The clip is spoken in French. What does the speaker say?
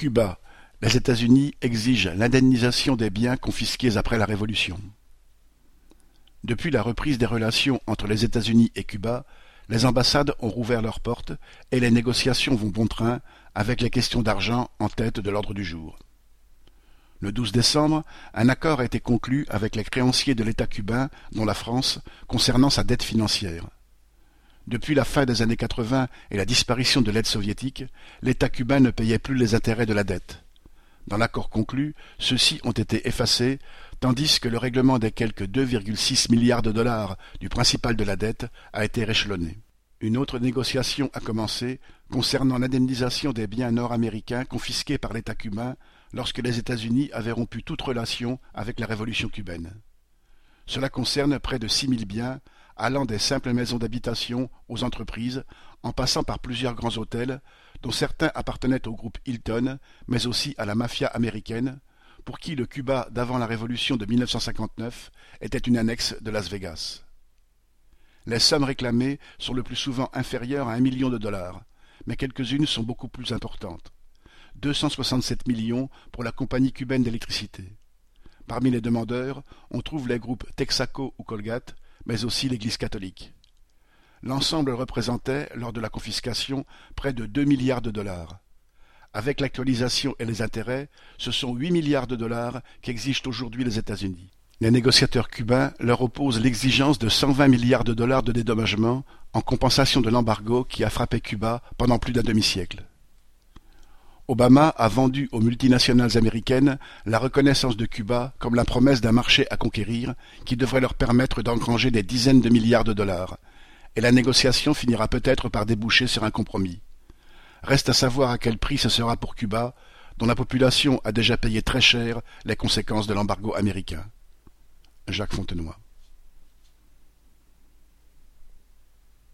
Cuba, les États-Unis exigent l'indemnisation des biens confisqués après la Révolution. Depuis la reprise des relations entre les États-Unis et Cuba, les ambassades ont rouvert leurs portes et les négociations vont bon train avec les questions d'argent en tête de l'ordre du jour. Le 12 décembre, un accord a été conclu avec les créanciers de l'État cubain, dont la France, concernant sa dette financière. Depuis la fin des années 80 et la disparition de l'aide soviétique, l'État cubain ne payait plus les intérêts de la dette. Dans l'accord conclu, ceux-ci ont été effacés, tandis que le règlement des quelque 2,6 milliards de dollars du principal de la dette a été réchelonné. Une autre négociation a commencé concernant l'indemnisation des biens nord-américains confisqués par l'État cubain lorsque les États-Unis avaient rompu toute relation avec la révolution cubaine. Cela concerne près de 6 000 biens, allant des simples maisons d'habitation aux entreprises, en passant par plusieurs grands hôtels, dont certains appartenaient au groupe Hilton, mais aussi à la mafia américaine, pour qui le Cuba d'avant la révolution de 1959 était une annexe de Las Vegas. Les sommes réclamées sont le plus souvent inférieures à 1 million de dollars, mais quelques-unes sont beaucoup plus importantes. 267 millions pour la compagnie cubaine d'électricité. Parmi les demandeurs, on trouve les groupes Texaco ou Colgate, mais aussi l'Église catholique. L'ensemble représentait, lors de la confiscation, près de 2 milliards de dollars. Avec l'actualisation et les intérêts, ce sont 8 milliards de dollars qu'exigent aujourd'hui les États-Unis. Les négociateurs cubains leur opposent l'exigence de 120 milliards de dollars de dédommagement en compensation de l'embargo qui a frappé Cuba pendant plus d'un demi-siècle. Obama a vendu aux multinationales américaines la reconnaissance de Cuba comme la promesse d'un marché à conquérir qui devrait leur permettre d'engranger des dizaines de milliards de dollars, et la négociation finira peut-être par déboucher sur un compromis. Reste à savoir à quel prix ce sera pour Cuba, dont la population a déjà payé très cher les conséquences de l'embargo américain. Jacques Fontenoy.